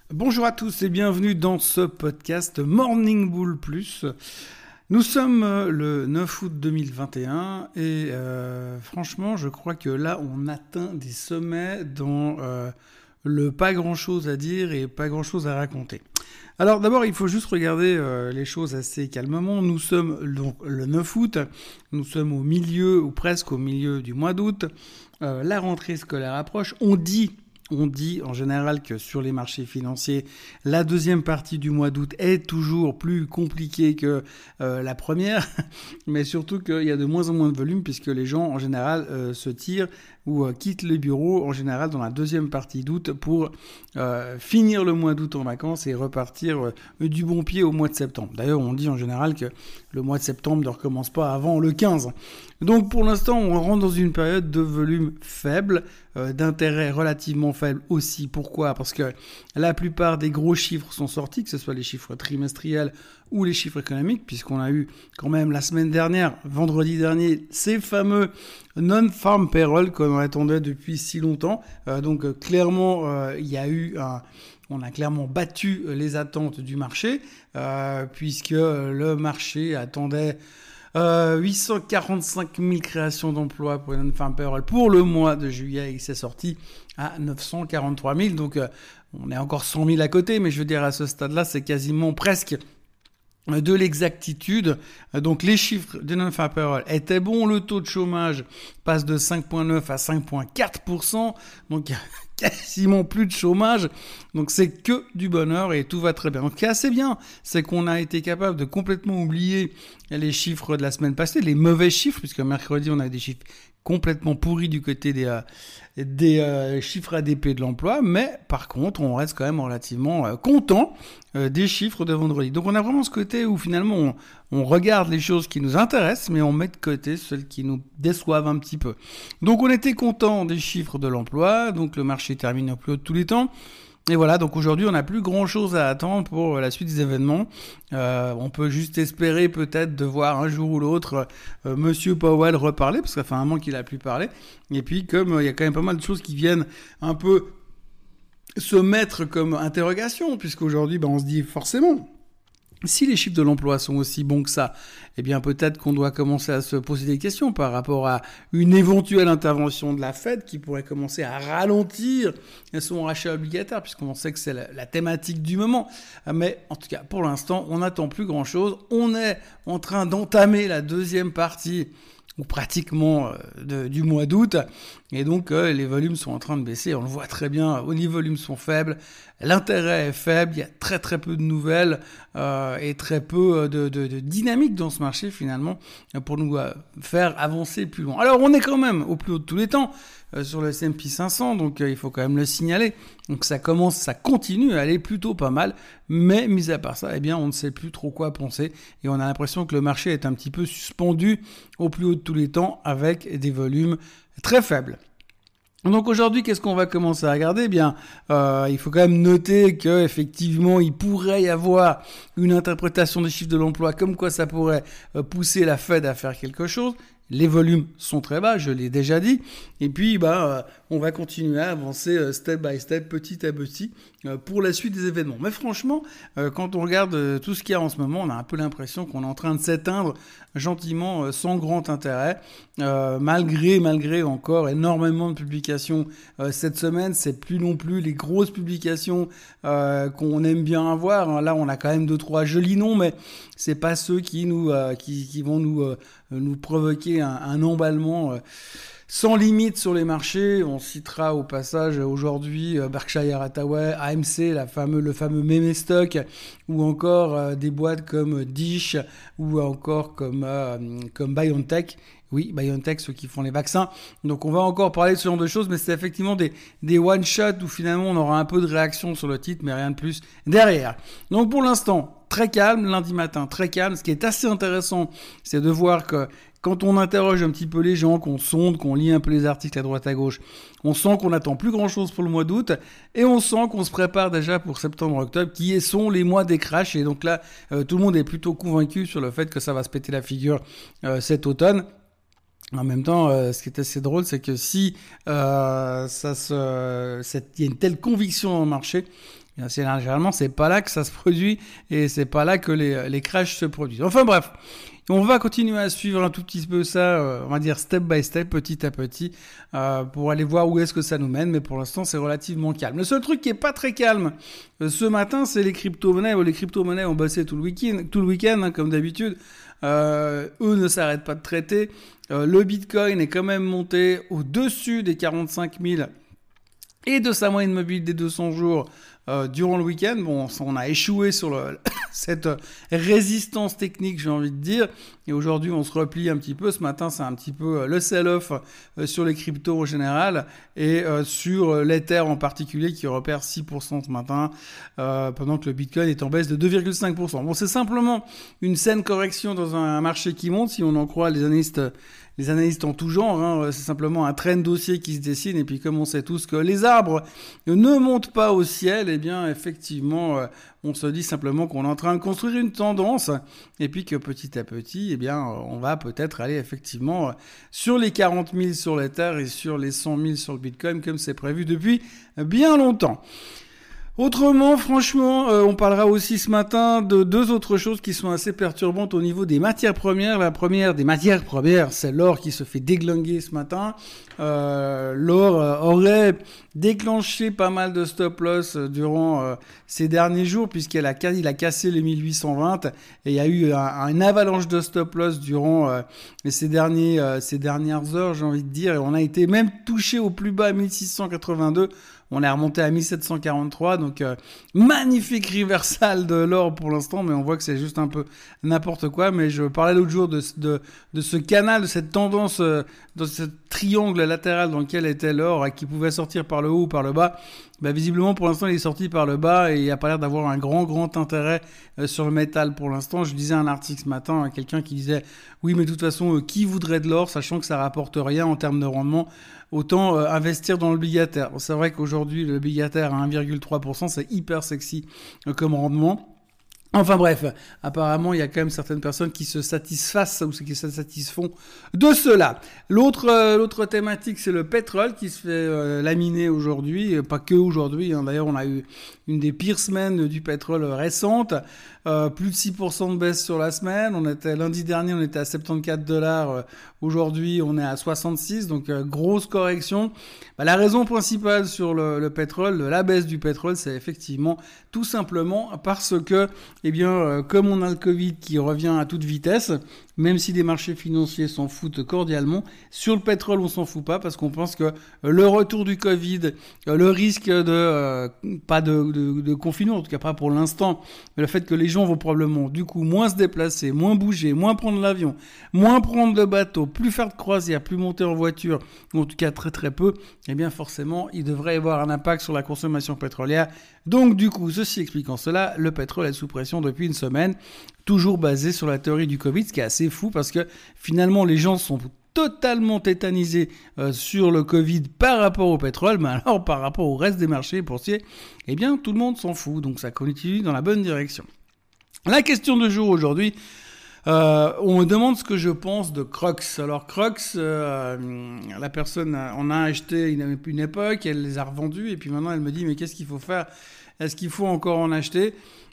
Bonjour à tous et bienvenue dans ce podcast Morning Bull Plus. Nous sommes le 9 août 2021 et franchement je crois que là on atteint des sommets dans le pas grand chose à dire et pas grand chose à raconter. Alors d'abord il faut juste regarder les choses assez calmement. Nous sommes donc le 9 août, nous sommes au milieu ou presque au milieu du mois d'août. La rentrée scolaire approche, on dit en général que sur les marchés financiers, la deuxième partie du mois d'août est toujours plus compliquée que la première, mais surtout qu'il y a de moins en moins de volume puisque les gens en général se tirent ou quittent les bureaux en général dans la deuxième partie d'août pour finir le mois d'août en vacances et repartir du bon pied au mois de septembre. D'ailleurs, on dit en général que le mois de septembre ne recommence pas avant le 15. Donc pour l'instant, on rentre dans une période de volume faible, d'intérêt relativement faible aussi. Pourquoi ? Parce que la plupart des gros chiffres sont sortis, que ce soit les chiffres trimestriels ou les chiffres économiques, puisqu'on a eu quand même la semaine dernière, vendredi dernier, ces fameux non-farm payroll qu'on attendait depuis si longtemps. Donc clairement, il y a eu on a clairement battu les attentes du marché, puisque le marché attendait 845 000 créations d'emplois pour les non-farm payroll pour le mois de juillet et c'est sorti à 943 000. Donc on est encore 100 000 à côté, mais je veux dire à ce stade-là, c'est quasiment presque de l'exactitude. Donc les chiffres du non-farm payroll étaient bons, le taux de chômage passe de 5,9 à 5,4%, donc il y a quasiment plus de chômage, donc c'est que du bonheur et tout va très bien. Donc ce qui est assez bien, c'est qu'on a été capable de complètement oublier les chiffres de la semaine passée, les mauvais chiffres, puisque mercredi on a des chiffres complètement pourris du côté des chiffres ADP de l'emploi, mais par contre on reste quand même relativement content des chiffres de vendredi. Donc on a vraiment ce côté où finalement on regarde les choses qui nous intéressent, mais on met de côté celles qui nous déçoivent un petit peu. Donc on était content des chiffres de l'emploi, donc le marché termine au plus haut de tous les temps. Et voilà, donc aujourd'hui, on n'a plus grand-chose à attendre pour la suite des événements. On peut juste espérer peut-être de voir un jour ou l'autre Monsieur Powell reparler, parce que ça fait un moment qu'il n'a plus parlé. Et puis, comme il y a quand même pas mal de choses qui viennent un peu se mettre comme interrogation, puisqu'aujourd'hui, on se dit forcément... Si les chiffres de l'emploi sont aussi bons que ça, eh bien peut-être qu'on doit commencer à se poser des questions par rapport à une éventuelle intervention de la Fed qui pourrait commencer à ralentir son rachat obligataire, puisqu'on sait que c'est la thématique du moment. Mais en tout cas, pour l'instant, on n'attend plus grand-chose. On est en train d'entamer la deuxième partie ou pratiquement du mois d'août, et donc les volumes sont en train de baisser, on le voit très bien, les volumes sont faibles, l'intérêt est faible, il y a très très peu de nouvelles et très peu de dynamique dans ce marché finalement pour nous faire avancer plus loin. Alors on est quand même au plus haut de tous les temps sur le S&P 500, donc il faut quand même le signaler, donc ça continue à aller plutôt pas mal, mais mis à part ça, eh bien on ne sait plus trop quoi penser et on a l'impression que le marché est un petit peu suspendu au plus haut de tous les temps avec des volumes très faibles. Donc aujourd'hui, qu'est-ce qu'on va commencer à regarder ? Eh bien, il faut quand même noter que effectivement, il pourrait y avoir une interprétation des chiffres de l'emploi comme quoi ça pourrait pousser la Fed à faire quelque chose. Les volumes sont très bas, je l'ai déjà dit. Et puis, on va continuer à avancer step by step, petit à petit, pour la suite des événements. Mais franchement, quand on regarde tout ce qu'il y a en ce moment, on a un peu l'impression qu'on est en train de s'éteindre gentiment, sans grand intérêt, malgré encore énormément de publications cette semaine. C'est plus non plus les grosses publications qu'on aime bien avoir. Là, on a quand même 2-3 jolis noms, mais c'est pas ceux qui vont nous provoquer un emballement sans limite sur les marchés. On citera au passage aujourd'hui Berkshire Hathaway, AMC, le fameux meme stock, ou encore des boîtes comme Dish, ou encore comme BioNTech. Oui, BioNTech, ceux qui font les vaccins. Donc on va encore parler de ce genre de choses, mais c'est effectivement des one-shots où finalement on aura un peu de réaction sur le titre, mais rien de plus derrière. Donc pour l'instant, très calme, lundi matin, très calme. Ce qui est assez intéressant, c'est de voir que quand on interroge un petit peu les gens, qu'on sonde, qu'on lit un peu les articles à droite à gauche, on sent qu'on n'attend plus grand-chose pour le mois d'août et on sent qu'on se prépare déjà pour septembre-octobre qui sont les mois des crashs. Et donc là, tout le monde est plutôt convaincu sur le fait que ça va se péter la figure cet automne. En même temps, ce qui est assez drôle, c'est que si il y a une telle conviction dans le marché, Généralement, c'est pas là que ça se produit et c'est pas là que les crashs se produisent. Enfin bref, on va continuer à suivre un tout petit peu ça, on va dire step by step, petit à petit, pour aller voir où est-ce que ça nous mène. Mais pour l'instant, c'est relativement calme. Le seul truc qui est pas très calme ce matin, c'est les crypto-monnaies. Les crypto-monnaies ont bossé tout le week-end, hein, comme d'habitude. Eux ne s'arrêtent pas de traiter. Le Bitcoin est quand même monté au-dessus des 45 000 et de sa moyenne mobile des 200 jours durant le week-end. Bon, on a échoué sur cette résistance technique, j'ai envie de dire. Et aujourd'hui, on se replie un petit peu. Ce matin, c'est un petit peu le sell-off sur les cryptos en général et sur l'Ether en particulier qui repère 6% ce matin pendant que le Bitcoin est en baisse de 2,5%. Bon, c'est simplement une saine correction dans un marché qui monte, si on en croit les analystes en tout genre, hein. C'est simplement un trend dossier qui se dessine. Et puis, comme on sait tous que les arbres ne montent pas au ciel, eh bien, effectivement, on se dit simplement qu'on est en train de construire une tendance. Et puis que petit à petit, eh bien, on va peut-être aller effectivement sur les 40 000 sur l'Ether et sur les 100 000 sur le Bitcoin, comme c'est prévu depuis bien longtemps. Autrement, franchement, on parlera aussi ce matin de deux autres choses qui sont assez perturbantes au niveau des matières premières. La première des matières premières, c'est l'or qui se fait déglinguer ce matin. L'or aurait déclenché pas mal de stop-loss durant ces derniers jours puisqu'il a cassé les 1820 et il y a eu une avalanche de stop-loss durant ces dernières heures, j'ai envie de dire. Et on a été même touché au plus bas à 1682. On est remonté à 1743, donc magnifique reversal de l'or pour l'instant, mais on voit que c'est juste un peu n'importe quoi. Mais je parlais l'autre jour de ce canal, de cette tendance, de ce triangle latéral dans lequel était l'or, qui pouvait sortir par le haut ou par le bas. Bah, visiblement, pour l'instant, il est sorti par le bas et il n'y a pas l'air d'avoir un grand intérêt sur le métal pour l'instant. Je lisais un article ce matin à quelqu'un qui disait « Oui, mais de toute façon, qui voudrait de l'or, sachant que ça rapporte rien en termes de rendement ? Autant investir dans l'obligataire. » C'est vrai qu'aujourd'hui, l'obligataire à 1,3%, c'est hyper sexy comme rendement. Enfin bref, apparemment, il y a quand même certaines personnes qui se satisfassent ou qui se satisfont de cela. L'autre thématique, c'est le pétrole qui se fait laminer aujourd'hui, pas que aujourd'hui. Hein. D'ailleurs, on a eu une des pires semaines du pétrole récente. Plus de 6% de baisse sur la semaine. Lundi dernier, on était à $74. Aujourd'hui, on est à 66. Donc, grosse correction. La raison principale sur le pétrole, la baisse du pétrole, c'est effectivement tout simplement parce que, comme on a le Covid qui revient à toute vitesse, même si les marchés financiers s'en foutent cordialement, sur le pétrole, on s'en fout pas parce qu'on pense que le retour du Covid, le risque pas de confinement, en tout cas pas pour l'instant, mais le fait que les gens vont probablement du coup moins se déplacer, moins bouger, moins prendre l'avion, moins prendre le bateau, plus faire de croisière, plus monter en voiture, ou en tout cas très très peu, eh bien forcément, il devrait y avoir un impact sur la consommation pétrolière. Donc du coup, ceci expliquant cela, le pétrole est sous pression depuis une semaine, toujours basé sur la théorie du Covid, ce qui est assez fou parce que finalement les gens sont totalement tétanisés sur le Covid par rapport au pétrole, mais alors par rapport au reste des marchés boursiers, eh bien tout le monde s'en fout, donc ça continue dans la bonne direction. La question de jour aujourd'hui, on me demande ce que je pense de Crocs. Alors Crocs, la personne en a acheté une époque, elle les a revendus et puis maintenant elle me dit mais qu'est-ce qu'il faut faire ? Est-ce qu'il faut encore en acheter ?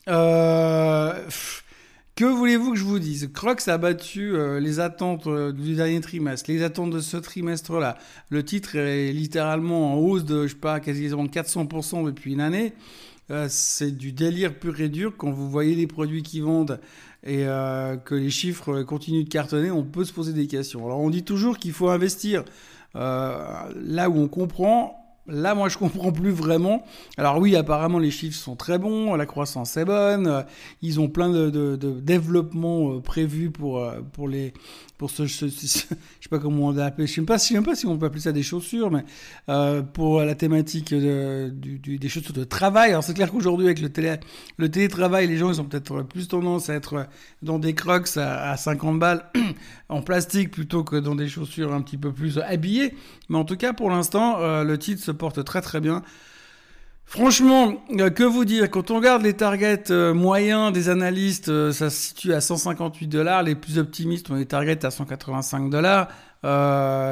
Que voulez-vous que je vous dise ? Crocs a battu les attentes du dernier trimestre, les attentes de ce trimestre-là. Le titre est littéralement en hausse de, quasiment 400% depuis une année. C'est du délire pur et dur. Quand vous voyez les produits qu'ils vendent et que les chiffres continuent de cartonner, on peut se poser des questions. Alors on dit toujours qu'il faut investir là où on comprend. Là, moi, je comprends plus vraiment. Alors oui, apparemment, les chiffres sont très bons, la croissance est bonne, ils ont plein de développements prévus pour ce, je sais pas comment on l'appelle, je sais pas si on peut appeler ça des chaussures, mais pour la thématique des chaussures de travail. Alors c'est clair qu'aujourd'hui, avec le télétravail, les gens, ils ont peut-être plus tendance à être dans des Crocs à 50 balles en plastique plutôt que dans des chaussures un petit peu plus habillées. Mais en tout cas, pour l'instant, le titre se porte très très bien. Franchement, que vous dire, quand on regarde les targets moyens des analystes, ça se situe à $158. Les plus optimistes ont des targets à $185.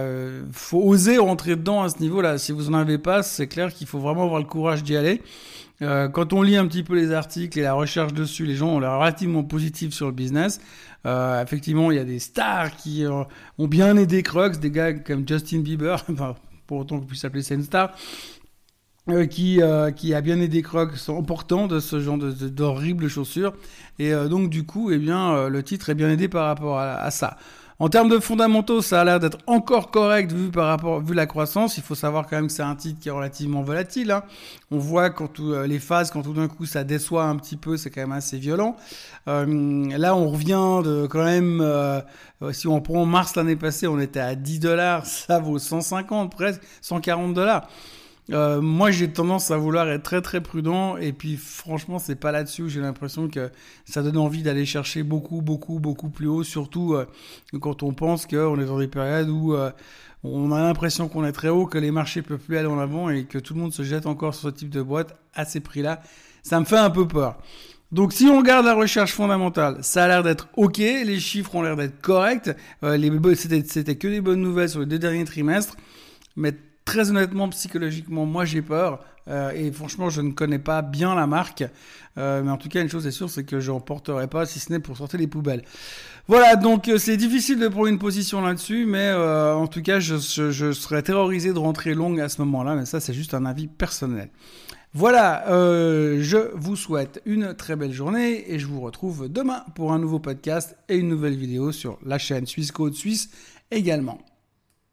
Faut oser rentrer dedans à ce niveau-là. Si vous en avez pas, c'est clair qu'il faut vraiment avoir le courage d'y aller. Quand on lit un petit peu les articles et la recherche dessus, les gens ont l'air relativement positifs sur le business. Effectivement, il y a des stars qui ont bien aidé Crocs, des gars comme Justin Bieber, enfin, pour autant qu'on puisse appeler ça une star, qui a bien aidé Crocs en portant de ce genre d'horribles chaussures. Et donc du coup, eh bien, le titre est bien aidé par rapport à ça. En termes de fondamentaux, ça a l'air d'être encore correct vu la croissance. Il faut savoir quand même que c'est un titre qui est relativement volatile, hein. On voit quand les phases, quand tout d'un coup ça déçoit un petit peu, c'est quand même assez violent. Là, on revient de quand même, si on prend mars l'année passée, on était à $10, ça vaut 150 presque, $140. Moi, j'ai tendance à vouloir être très très prudent et puis franchement, c'est pas là-dessus où j'ai l'impression que ça donne envie d'aller chercher beaucoup plus haut, surtout quand on pense qu'on est dans des périodes où on a l'impression qu'on est très haut, que les marchés peuvent plus aller en avant et que tout le monde se jette encore sur ce type de boîte à ces prix-là. Ça me fait un peu peur. Donc si on regarde la recherche fondamentale, ça a l'air d'être ok, les chiffres ont l'air d'être corrects, c'était que des bonnes nouvelles sur les 2 derniers trimestres, mais très honnêtement, psychologiquement, moi j'ai peur. Et franchement, je ne connais pas bien la marque. Mais en tout cas, une chose est sûre, c'est que je n'en porterai pas, si ce n'est pour sortir les poubelles. Voilà, donc c'est difficile de prendre une position là-dessus. Mais en tout cas, je serais terrorisé de rentrer long à ce moment-là. Mais ça, c'est juste un avis personnel. Voilà, je vous souhaite une très belle journée. Et je vous retrouve demain pour un nouveau podcast et une nouvelle vidéo sur la chaîne Suisse Code Suisse également.